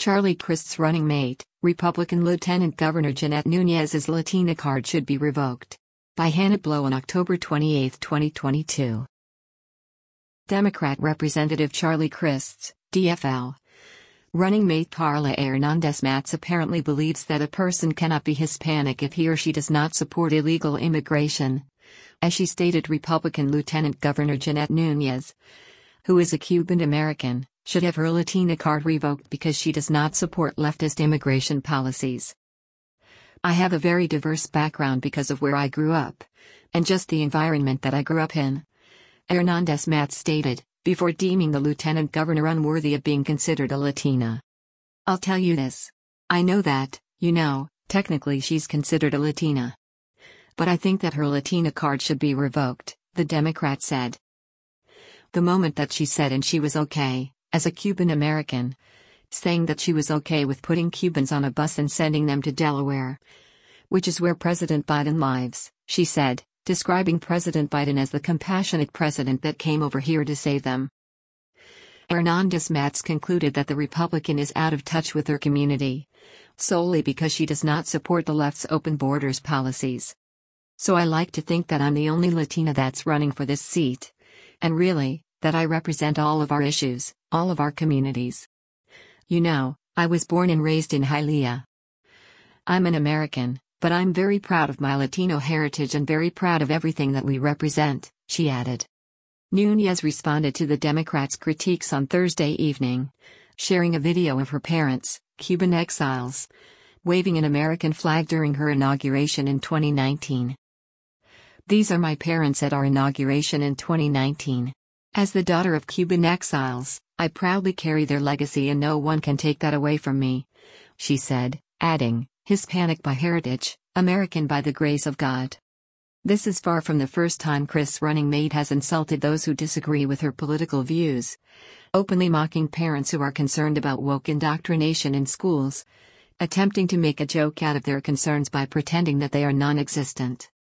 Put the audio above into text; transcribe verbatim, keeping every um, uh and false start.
Charlie Crist's running mate, Republican Lieutenant Governor Jeanette Nunez's Latina card should be revoked. By Hannah Blow on October twenty-eighth, twenty twenty-two. Democrat Representative Charlie Crist's, D F L, running mate Carla Hernandez Matz apparently believes that a person cannot be Hispanic if he or she does not support illegal immigration. As she stated, Republican Lieutenant Governor Jeanette Nunez, who is a Cuban American, should have her Latina card revoked because she does not support leftist immigration policies. I have a very diverse background because of where I grew up, and just the environment that I grew up in, Hernandez Matz stated, before deeming the lieutenant governor unworthy of being considered a Latina. I'll tell you this. I know that, you know, technically she's considered a Latina. But I think that her Latina card should be revoked, the Democrat said. The moment that she said and she was okay, as a Cuban American, saying that she was okay with putting Cubans on a bus and sending them to Delaware, which is where President Biden lives, she said, describing President Biden as the compassionate president that came over here to save them. Hernandez Matz concluded that the Republican is out of touch with her community, solely because she does not support the left's open borders policies. So I like to think that I'm the only Latina that's running for this seat. And really, that I represent all of our issues, all of our communities. You know, I was born and raised in Hialeah. I'm an American, but I'm very proud of my Latino heritage and very proud of everything that we represent, she added. Nunez responded to the Democrats' critiques on Thursday evening, sharing a video of her parents, Cuban exiles, waving an American flag during her inauguration in twenty nineteen. These are my parents at our inauguration in twenty nineteen. As the daughter of Cuban exiles, I proudly carry their legacy and no one can take that away from me, she said, adding, Hispanic by heritage, American by the grace of God. This is far from the first time Crist's running mate has insulted those who disagree with her political views, openly mocking parents who are concerned about woke indoctrination in schools, attempting to make a joke out of their concerns by pretending that they are non-existent.